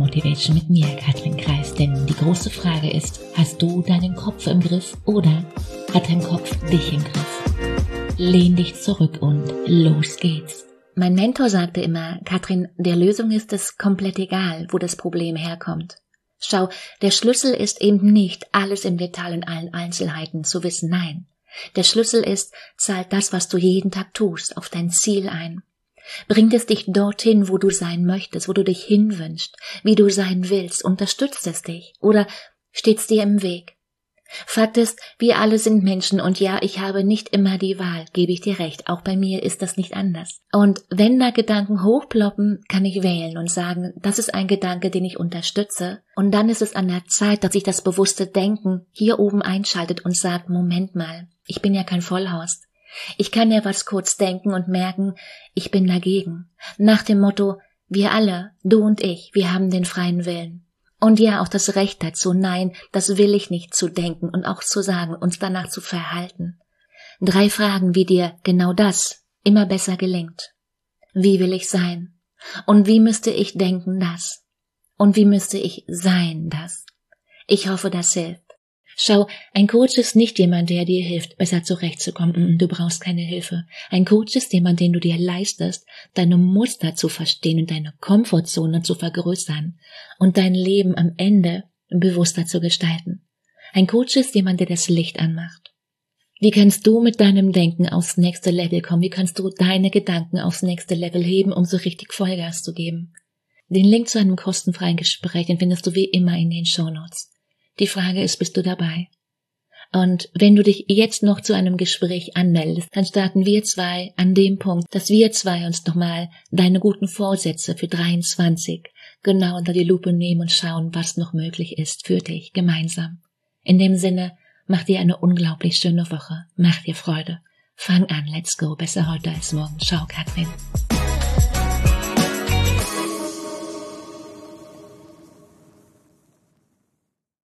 Motivation mit mir, Katrin Kreis, denn die große Frage ist, hast du deinen Kopf im Griff oder hat dein Kopf dich im Griff? Lehn dich zurück und los geht's. Mein Mentor sagte immer, Katrin, der Lösung ist es komplett egal, wo das Problem herkommt. Schau, der Schlüssel ist eben nicht, alles im Detail in allen Einzelheiten zu wissen, nein. Der Schlüssel ist, zahlt das, was du jeden Tag tust, auf dein Ziel ein. Bringt es dich dorthin, wo du sein möchtest, wo du dich hinwünschst, wie du sein willst, unterstützt es dich oder steht's dir im Weg? Fakt ist, wir alle sind Menschen und ja, ich habe nicht immer die Wahl, gebe ich dir recht, auch bei mir ist das nicht anders. Und wenn da Gedanken hochploppen, kann ich wählen und sagen, das ist ein Gedanke, den ich unterstütze und dann ist es an der Zeit, dass sich das bewusste Denken hier oben einschaltet und sagt, Moment mal, ich bin ja kein Vollhorst. Ich kann ja was kurz denken und merken, ich bin dagegen. Nach dem Motto, wir alle, du und ich, wir haben den freien Willen. Und ja, auch das Recht dazu, nein, das will ich nicht zu denken und auch zu sagen, uns danach zu verhalten. 3 Fragen, wie dir genau das immer besser gelingt. Wie will ich sein? Und wie müsste ich denken das? Und wie müsste ich sein das? Ich hoffe, das hilft. Schau, ein Coach ist nicht jemand, der dir hilft, besser zurechtzukommen. Du brauchst keine Hilfe. Ein Coach ist jemand, den du dir leistest, deine Muster zu verstehen und deine Komfortzone zu vergrößern und dein Leben am Ende bewusster zu gestalten. Ein Coach ist jemand, der das Licht anmacht. Wie kannst du mit deinem Denken aufs nächste Level kommen? Wie kannst du deine Gedanken aufs nächste Level heben, um so richtig Vollgas zu geben? Den Link zu einem kostenfreien Gespräch, den findest du wie immer in den Shownotes. Die Frage ist, bist du dabei? Und wenn du dich jetzt noch zu einem Gespräch anmeldest, dann starten wir 2 an dem Punkt, dass wir 2 uns nochmal deine guten Vorsätze für 23 genau unter die Lupe nehmen und schauen, was noch möglich ist für dich gemeinsam. In dem Sinne, mach dir eine unglaublich schöne Woche. Mach dir Freude. Fang an, let's go. Besser heute als morgen. Ciao, Katrin.